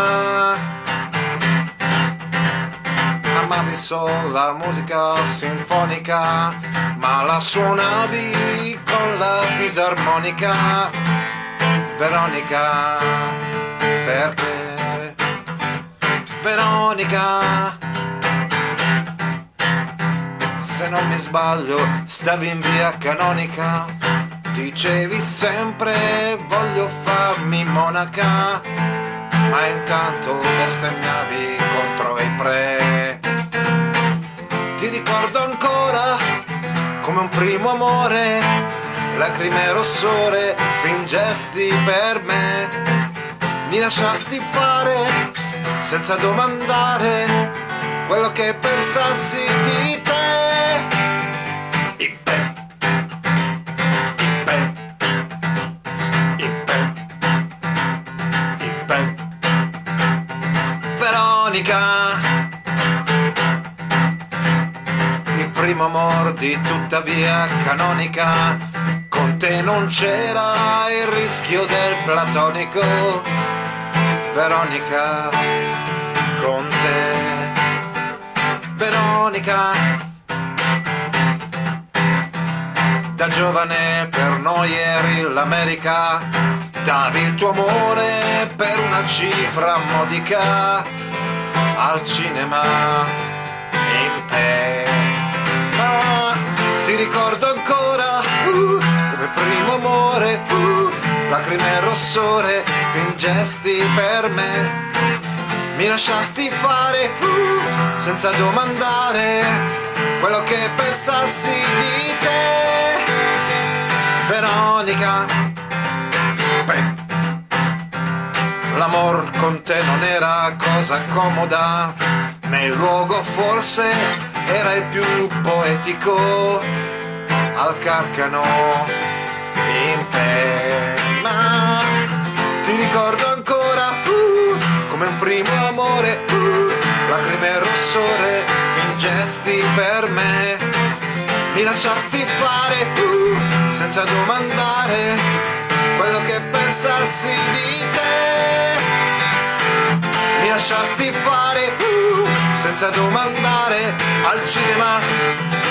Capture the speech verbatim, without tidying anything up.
Amavi solo la musica sinfonica, ma la suonavi con la fisarmonica. Veronica, perché? Veronica, se non mi sbaglio stavi in via Canonica, dicevi sempre voglio farmi monaca, ma intanto bestemmiavi contro i pre. Ti ricordo ancora come un primo amore, lacrime rossore fingesti per me, mi lasciasti fare senza domandare quello che pensassi di te. Impe, impe, impe, impe. Veronica, il primo amor di tutta via Canonica, con te non c'era il rischio del platonico. Veronica, con te. Veronica, da giovane per noi eri l'America, davi il tuo amore per una cifra modica, al cinema in te. Ma ti ricordo ancora uh, come primo amore, uh, lacrime rossore fingesti per me, mi lasciasti fare uh, senza domandare quello che pensassi di te. Veronica, beh, l'amor con te non era cosa comoda, né il luogo forse era il più poetico, al Carcano in te. Ma ti ricordo ancora uh, come un primo amore, uh, lacrime rossore fingesti per me, mi lasciasti fare uh, senza domandare quello che pensassi di te. Mi lasciasti fare uh, senza domandare al cinema